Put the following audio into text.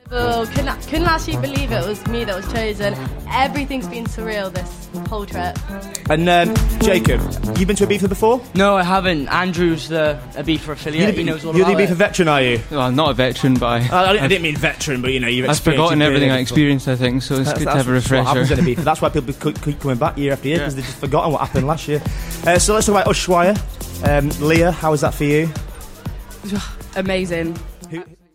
Oh, couldn't actually believe it was me that was chosen. Everything's been surreal this whole trip. And Jacob, you been to Ibiza before? No, I haven't. Andrew's the Ibiza affiliate. He knows all about it. You're the Ibiza veteran, are you? Well, I'm not a veteran, but I didn't mean veteran, but you've I've forgotten everything I experienced, I think, so it's good to have a refresher. What happens in Ibiza. That's why people keep coming back year after year, because they've just forgotten what happened last year. So let's talk about Ushuaia. Leah, how was that for you? Amazing.